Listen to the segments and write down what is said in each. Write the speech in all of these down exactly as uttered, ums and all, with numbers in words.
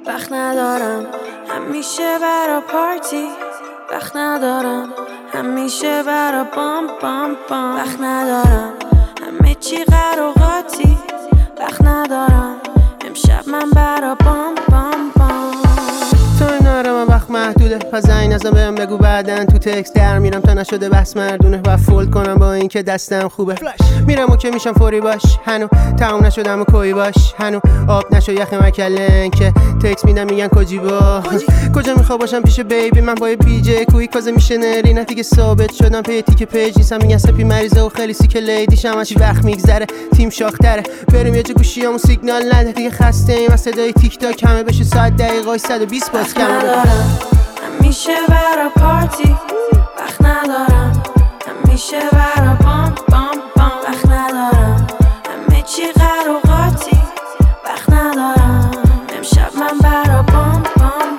وقت ندارم همیشه برا پارتی، وقت ندارم همیشه برا بام بام بام، وقت ندارم همه چی قراقاتی، وقت ندارم امشب من برا بام بام بام. تو نارم وقت محدوده، پس زنگ نزن بهم بگو بعدن تو تکست در میرم تا نشده بس مردونه و فولد کنم با اینکه دستم خوبه. میرم و که میشم فوری باش، هنو تموم نشدم و کوی باش، هنو آب نشو یخ مکلن که تکست میدم میگن کجی با کجا میخوا باشم پیش بیبی من با بی جی کوی کازه میشه نری نه دیگه ثابت شدم پیتی که پیج نیستم میگن سپی مریضه و خیلی سی که لیدیش هم هرچی وقت میگذره تیم شاختره بریم یه جا گوشیامو سیگنال نده دیگه خسته ایم از صدای تیک تاک همه بشه ساعت دقیقاش صد و بیست باز کم ندارم همیشه برا پارتی، وقت ندارم همیشه برا بام بام بام، وقت ندارم همه چی قراقاتی، وقت ندارم امشب من برا بام بام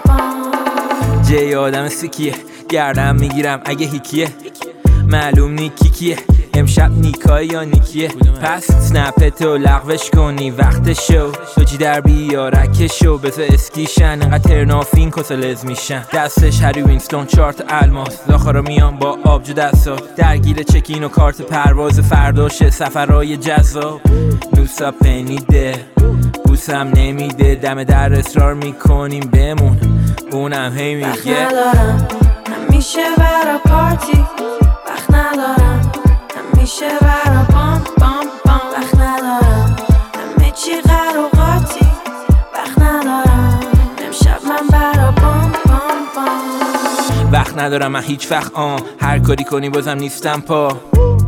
بام. جای آدم سیکیه گردم میگیرم اگه هیکیه معلوم نیکی کیه امشب نیکای یا نیکیه پس سنپتو لغوش کنی وقت شو دوچی در بیارک شو بذار اسکیشن انقدر ترنافین کسلز میشن دستش هری وینستون چارت الماس داخارا میان با آبجو دستات درگیر چکین و کارت پرواز فرداشه سفرهای جذاب نوسا پنیده بوسم نمیده دم در اصرار میکنیم بمون اونم هی میگه وقت ندارم همیشه برا پارتی، وقت ندارم همیشه برا بام بام بام، وقت ندارم همه چی قراقاتی، وقت ندارم امشب من برا بام بام بام. وقت ندارم من هیچ وقت آن هر کاری کنی بازم نیستم پا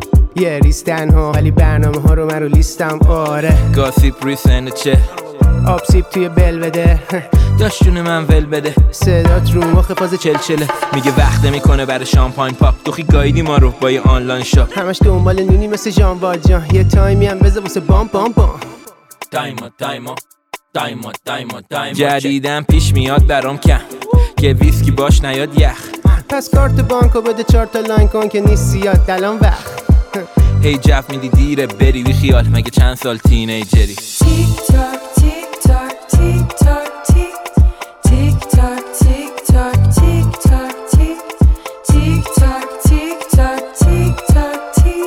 یه ریستن ها ولی برنامه ها رو من رو لیستم آره گاسیپ روی سنده چه آب سیب توی بل بده داشتون من ول بده صدات رو مخ فاز چلچله میگه وقت میکنه برای شامپاین پاپ دوخی گایدی ما رو با یه آنلاین شاپ همش دنبال نونی مثل ژان والجان یه تایمی هم بذار واسه بام بام بام دایما دایما دایما دایما دایما جدیدم پیش میاد برام کم که ویسکی باش نیاد یخ پس کارت بانکو بده چهار تا لاین کن که نیست زیاد دلان وقت هی جف میدی دیره بری بی خیال مگه چند سال تینیجری تیک تاک تیک تاک تیک تاک تیک تیک تاک تیک تاک تیک تاک تیک تیک تاک تیک تاک تیک تاک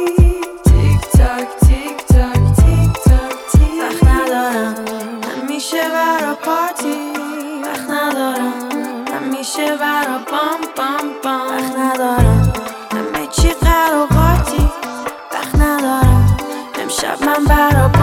تیک تاک تیک تاک تیک تاک تیک. وقت ندارم همیشه برا پارتی، وقت ندارم همیشه برا بام بام بام، وقت ندارم همه چی قراقاتی، وقت ندارم امشب من برا